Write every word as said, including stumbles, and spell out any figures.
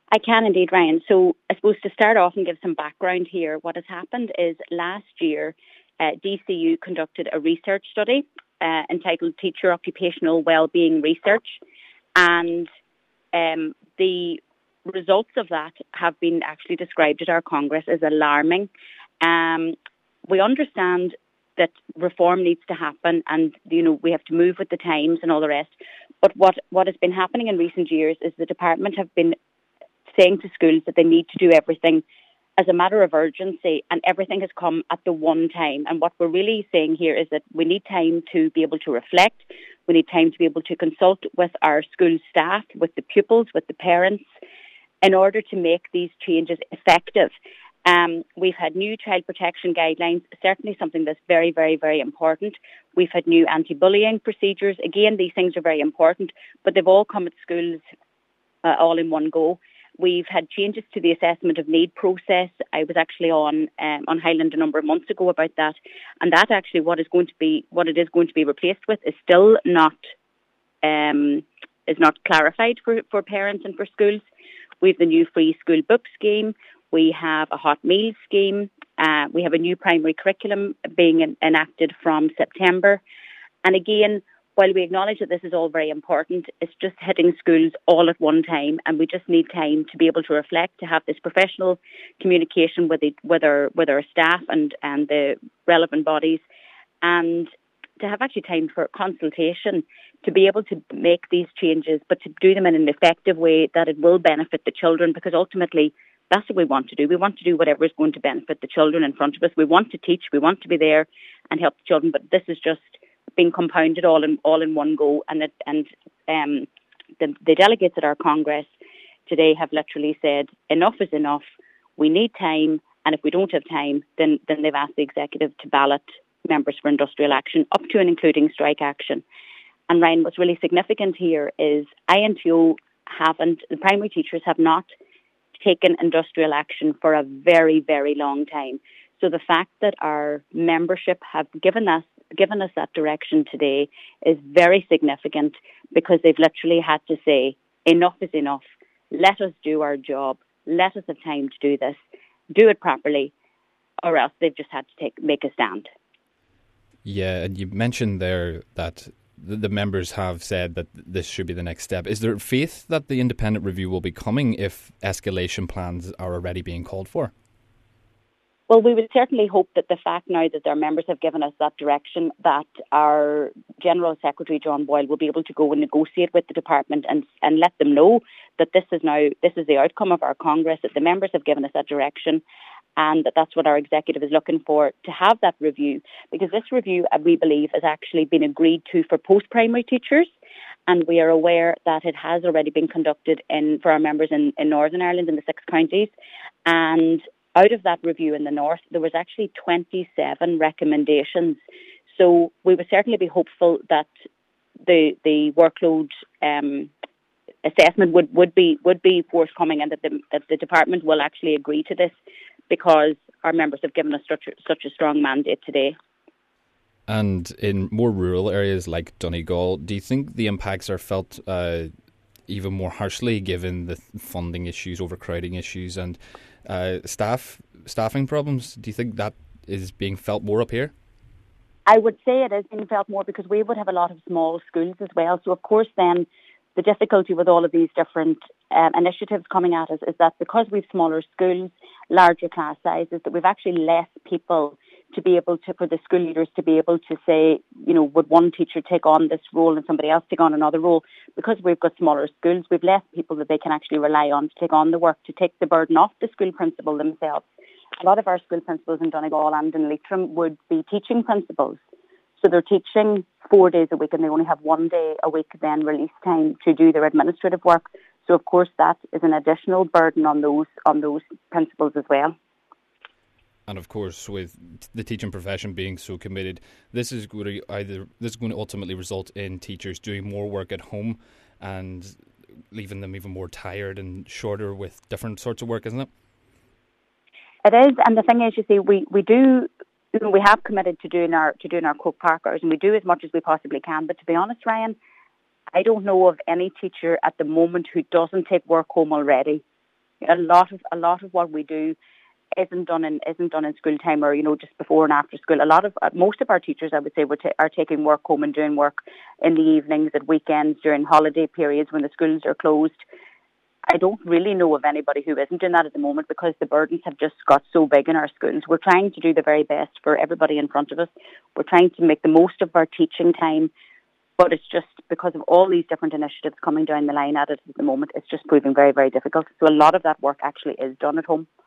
I can indeed, Ryan. So I suppose to start off and give some background here, what has happened is last year uh, D C U conducted a research study uh, entitled Teacher Occupational Wellbeing Research, and um, the results of that have been actually described at our Congress as alarming. Um, we understand that reform needs to happen, and you know we have to move with the times and all the rest. But what, what has been happening in recent years is the department have been saying to schools that they need to do everything as a matter of urgency, and everything has come at the one time. And what we're really saying here is that we need time to be able to reflect. We need time to be able to consult with our school staff, with the pupils, with the parents, in order to make these changes effective. Um, we've had new child protection guidelines, certainly something that's very, very, very important. We've had new anti-bullying procedures. Again, these things are very important, but they've all come at schools uh, all in one go. We've had changes to the assessment of need process. I was actually on um, on Highland a number of months ago about that, and that actually what is going to be what it is going to be replaced with is still not um, is not clarified for, for parents and for schools. We have the new free school book scheme. We have a hot meal scheme. Uh, we have a new primary curriculum being en- enacted from September. And again, while we acknowledge that this is all very important, it's just hitting schools all at one time, and we just need time to be able to reflect, to have this professional communication with, the, with, our, with our staff and, and the relevant bodies, and to have actually time for consultation, to be able to make these changes, but to do them in an effective way that it will benefit the children, because ultimately that's what we want to do. We want to do whatever is going to benefit the children in front of us. We want to teach, we want to be there and help the children, but this is just being compounded all in all in one go. And it, and um, the, the delegates at our Congress today have literally said, enough is enough. We need time, and if we don't have time, then, then they've asked the executive to ballot members for industrial action, up to and including strike action. And Ryan, what's really significant here is I N T O haven't, the primary teachers have not taken industrial action for a very, very long time. So the fact that our membership have given us given us that direction today is very significant, because they've literally had to say, enough is enough. Let us do our job. Let us have time to do this. Do it properly, or else they've just had to take make a stand. Yeah, and you mentioned there that the members have said that this should be the next step. Is there faith that the independent review will be coming if escalation plans are already being called for? Well, we would certainly hope that the fact now that their members have given us that direction, that our General Secretary, John Boyle, will be able to go and negotiate with the department and, and let them know that this is now, this is the outcome of our Congress, that the members have given us that direction, and that that's what our executive is looking for, to have that review. Because this review, we believe, has actually been agreed to for post-primary teachers, and we are aware that it has already been conducted in for our members in, in Northern Ireland, in the six counties. And out of that review in the north, there was actually twenty-seven recommendations. So we would certainly be hopeful that the the workload um, assessment would, would be would be forthcoming, and that the that the department will actually agree to this, because our members have given us such a, such a strong mandate today. And in more rural areas like Donegal, do you think the impacts are felt uh, even more harshly, given the funding issues, overcrowding issues, and uh, staff staffing problems? Do you think that is being felt more up here? I would say it is being felt more, because we would have a lot of small schools as well. So of course then the difficulty with all of these different um, initiatives coming at us is that because we've smaller schools, larger class sizes, that we've actually less people to be able to, for the school leaders to be able to say, you know, would one teacher take on this role and somebody else take on another role? Because we've got smaller schools, we've less people that they can actually rely on to take on the work, to take the burden off the school principal themselves. A lot of our school principals in Donegal and in Leitrim would be teaching principals. So they're teaching four days a week, and they only have one day a week then release time to do their administrative work. So of course that is an additional burden on those on those principals as well. And of course, with the teaching profession being so committed, this is going to either this is going to ultimately result in teachers doing more work at home and leaving them even more tired and shorter with different sorts of work, isn't it? It is, and the thing is, you see, we, we do you know, we have committed to doing our to doing our Croke Park hours, and we do as much as we possibly can. But to be honest, Ryan, I don't know of any teacher at the moment who doesn't take work home already. A lot of a lot of what we do isn't done in isn't done in school time, or you know, just before and after school. A lot of uh, most of our teachers, I would say, would ta- are taking work home and doing work in the evenings, at weekends, during holiday periods when the schools are closed. I don't really know of anybody who isn't doing that at the moment, because the burdens have just got so big in our schools. We're trying to do the very best for everybody in front of us. We're trying to make the most of our teaching time, but it's just because of all these different initiatives coming down the line at it at the moment, it's just proving very, very difficult. So a lot of that work actually is done at home.